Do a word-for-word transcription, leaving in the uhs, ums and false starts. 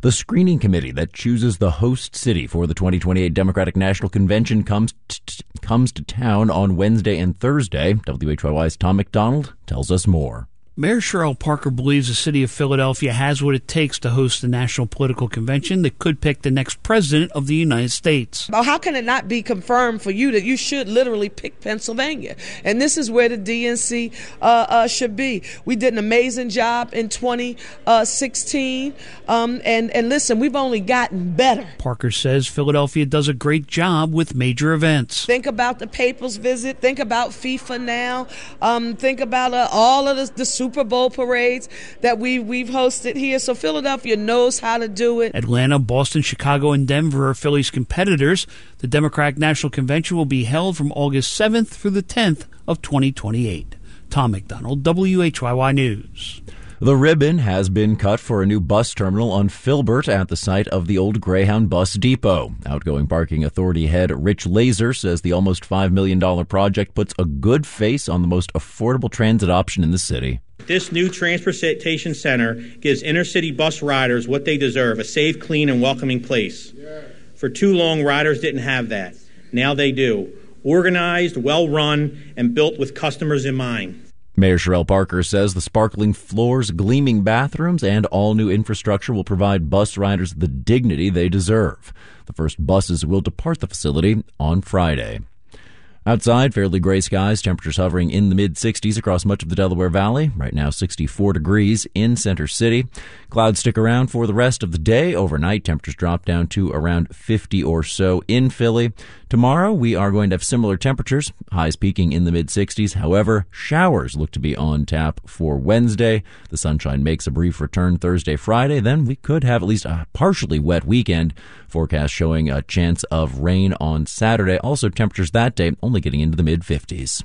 The screening committee that chooses the host city for the twenty twenty-eight Democratic National Convention comes t- comes to town on Wednesday and Thursday. W H Y Y's Tom McDonald tells us more. Mayor Sherrell Parker believes the city of Philadelphia has what it takes to host the national political convention that could pick the next president of the United States. Well, how can it not be confirmed for you that you should literally pick Pennsylvania? And this is where the D N C uh, uh, should be. We did an amazing job in twenty sixteen. Um, and, and listen, we've only gotten better. Parker says Philadelphia does a great job with major events. Think about the Papers visit. Think about FIFA now. Um, think about uh, all of the, the Super Bowl parades that we, we've hosted here. So Philadelphia knows how to do it. Atlanta, Boston, Chicago, and Denver are Philly's competitors. The Democratic National Convention will be held from August seventh through the tenth of twenty twenty-eight. Tom McDonald, W H Y Y News. The ribbon has been cut for a new bus terminal on Filbert at the site of the old Greyhound bus depot. Outgoing Parking Authority head Rich Laser says the almost five million dollars project puts a good face on the most affordable transit option in the city. This new transportation center gives inner-city bus riders what they deserve, a safe, clean, and welcoming place. For too long, riders didn't have that. Now they do. Organized, well-run, and built with customers in mind. Mayor Sherrell Parker says the sparkling floors, gleaming bathrooms, and all-new infrastructure will provide bus riders the dignity they deserve. The first buses will depart the facility on Friday. Outside, fairly gray skies, temperatures hovering in the mid-sixties across much of the Delaware Valley. Right now, sixty-four degrees in Center City. Clouds stick around for the rest of the day. Overnight, temperatures drop down to around fifty or so in Philly. Tomorrow, we are going to have similar temperatures, highs peaking in the mid-sixties. However, showers look to be on tap for Wednesday. The sunshine makes a brief return Thursday, Friday. Then we could have at least a partially wet weekend. Forecast showing a chance of rain on Saturday. Also, temperatures that day only getting into the mid-fifties.